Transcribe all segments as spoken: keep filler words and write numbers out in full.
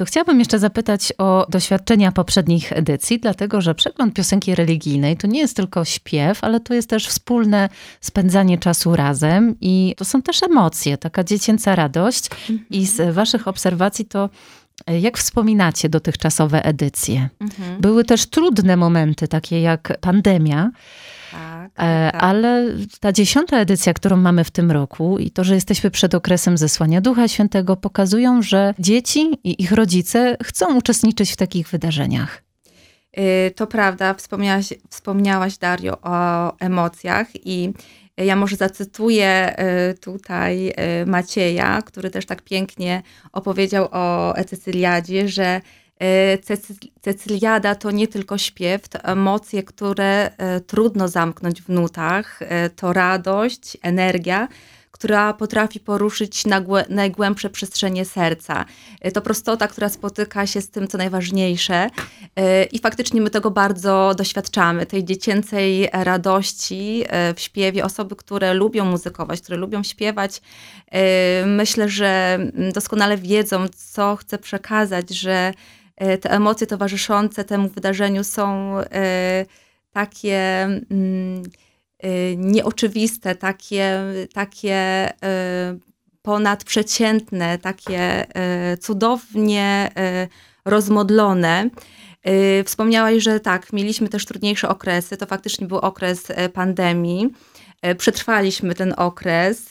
To chciałabym jeszcze zapytać o doświadczenia poprzednich edycji, dlatego że przegląd piosenki religijnej to nie jest tylko śpiew, ale to jest też wspólne spędzanie czasu razem i to są też emocje, taka dziecięca radość. Mhm. I z waszych obserwacji to jak wspominacie dotychczasowe edycje? Mhm. Były też trudne momenty, takie jak pandemia. Tak, tak. Ale ta dziesiąta edycja, którą mamy w tym roku i to, że jesteśmy przed okresem zesłania Ducha Świętego, pokazują, że dzieci i ich rodzice chcą uczestniczyć w takich wydarzeniach. To prawda, wspomniałaś, wspomniałaś Dario o emocjach i ja może zacytuję tutaj Macieja, który też tak pięknie opowiedział o Cecyliadzie, że Cecyliada to nie tylko śpiew, to emocje, które trudno zamknąć w nutach, to radość, energia, która potrafi poruszyć najgłębsze przestrzenie serca. To prostota, która spotyka się z tym, co najważniejsze i faktycznie my tego bardzo doświadczamy, tej dziecięcej radości w śpiewie. Osoby, które lubią muzykować, które lubią śpiewać, myślę, że doskonale wiedzą, co chcę przekazać, że te emocje towarzyszące temu wydarzeniu są takie nieoczywiste, takie, takie ponadprzeciętne, takie cudownie rozmodlone. Wspomniałaś, że tak, mieliśmy też trudniejsze okresy. To faktycznie był okres pandemii. Przetrwaliśmy ten okres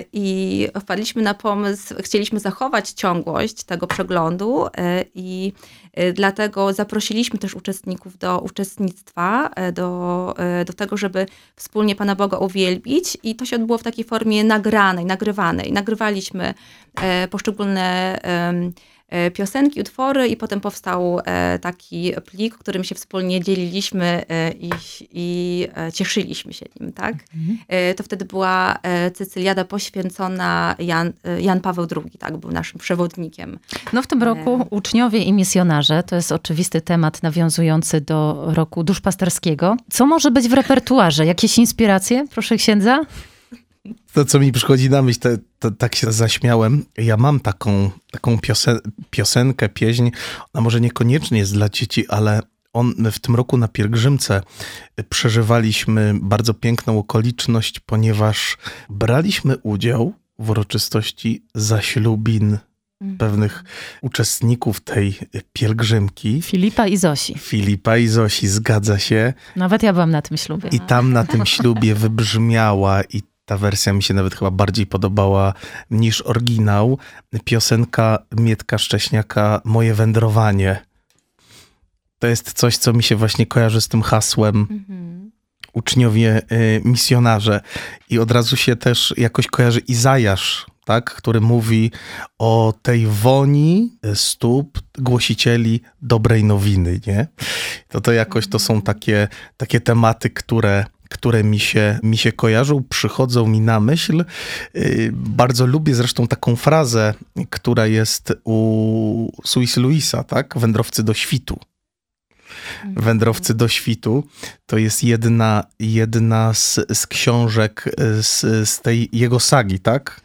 i wpadliśmy na pomysł, chcieliśmy zachować ciągłość tego przeglądu i dlatego zaprosiliśmy też uczestników do uczestnictwa, do, do tego, żeby wspólnie Pana Boga uwielbić i to się odbyło w takiej formie nagranej, nagrywanej. Nagrywaliśmy poszczególne piosenki, utwory i potem powstał taki plik, którym się wspólnie dzieliliśmy i, i cieszyliśmy się nim, tak? Mhm. To wtedy była Cecyliada poświęcona Jan, Jan Paweł drugi, tak? Był naszym przewodnikiem. No w tym roku uczniowie i misjonarze, to jest oczywisty temat nawiązujący do roku duszpasterskiego. Co może być w repertuarze? Jakieś inspiracje, proszę księdza? To, co mi przychodzi na myśl, to, to tak się zaśmiałem. Ja mam taką, taką piosen piosenkę, pieśń. Ona może niekoniecznie jest dla dzieci, ale on, w tym roku na pielgrzymce przeżywaliśmy bardzo piękną okoliczność, ponieważ braliśmy udział w uroczystości zaślubin mm. pewnych uczestników tej pielgrzymki. Filipa i Zosi. Filipa i Zosi, zgadza się. Nawet ja byłam na tym ślubie. I tam na tym ślubie wybrzmiała i ta wersja mi się nawet chyba bardziej podobała niż oryginał. Piosenka Mietka Szcześniaka Moje wędrowanie. To jest coś, co mi się właśnie kojarzy z tym hasłem mm-hmm. uczniowie y, misjonarze. I od razu się też jakoś kojarzy Izajasz, tak? Który mówi o tej woni stóp głosicieli dobrej nowiny. Nie? To, to jakoś to są takie, takie tematy, które które mi się, mi się kojarzą, przychodzą mi na myśl. Bardzo lubię zresztą taką frazę, która jest u C S Lewisa, tak? Wędrowcy do świtu. Wędrowcy do świtu to jest jedna, jedna z, z książek z, z tej jego sagi, tak?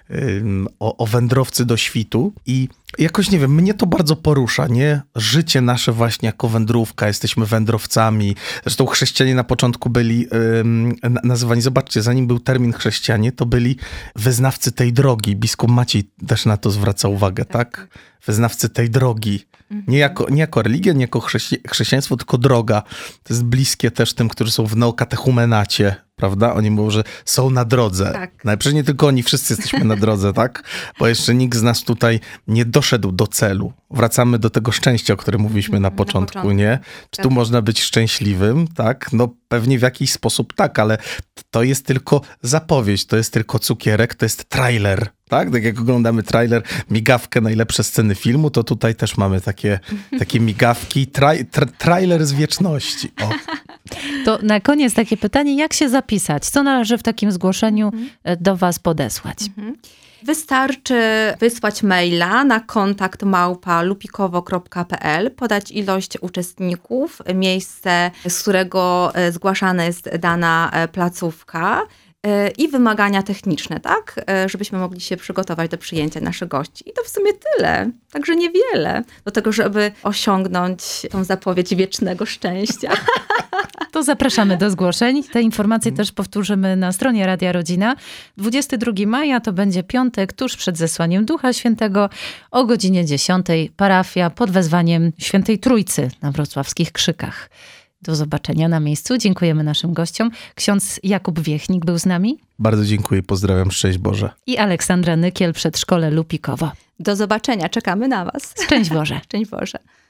O, o wędrowcy do świtu i jakoś, nie wiem, mnie to bardzo porusza, nie? Życie nasze właśnie jako wędrówka, jesteśmy wędrowcami. Zresztą chrześcijanie na początku byli um, nazywani, zobaczcie, zanim był termin chrześcijanie, to byli wyznawcy tej drogi. Biskup Maciej też na to zwraca uwagę, tak? Wyznawcy tej drogi. Nie jako, nie jako religia, nie jako chrześci chrześcijaństwo, tylko droga. To jest bliskie też tym, którzy są w neokatechumenacie, prawda? Oni mówią, że są na drodze. Tak. No, przecież nie tylko oni, wszyscy jesteśmy na drodze, tak? Bo jeszcze nikt z nas tutaj nie doszedł do celu. Wracamy do tego szczęścia, o którym mówiliśmy na początku, na początku. Nie? Czy tu tak. można być szczęśliwym, tak? No pewnie w jakiś sposób tak, ale to jest tylko zapowiedź, to jest tylko cukierek, to jest trailer. Tak? Tak jak oglądamy trailer, migawkę, najlepsze sceny filmu, to tutaj też mamy takie, takie migawki, traj, tra, trailer z wieczności. O. To na koniec takie pytanie, jak się zapisać? Co należy w takim zgłoszeniu do was podesłać? Wystarczy wysłać maila na kontakt małpa lupikowo kropka p l, podać ilość uczestników, miejsce, z którego zgłaszana jest dana placówka. i wymagania techniczne, tak? Żebyśmy mogli się przygotować do przyjęcia naszych gości. I to w sumie tyle. Także niewiele do tego, żeby osiągnąć tą zapowiedź wiecznego szczęścia. To zapraszamy do zgłoszeń. Te informacje też powtórzymy na stronie Radia Rodzina. dwudziestego drugiego maja to będzie piątek, tuż przed zesłaniem Ducha Świętego o godzinie dziesiątej. Parafia pod wezwaniem Świętej Trójcy na wrocławskich Krzykach. Do zobaczenia na miejscu. Dziękujemy naszym gościom. Ksiądz Jakub Wiechnik był z nami. Bardzo dziękuję, pozdrawiam, szczęść Boże. I Aleksandra Nykiel, Przedszkole Lupikowo. Do zobaczenia, czekamy na was. Szczęść Boże. Szczęść Boże.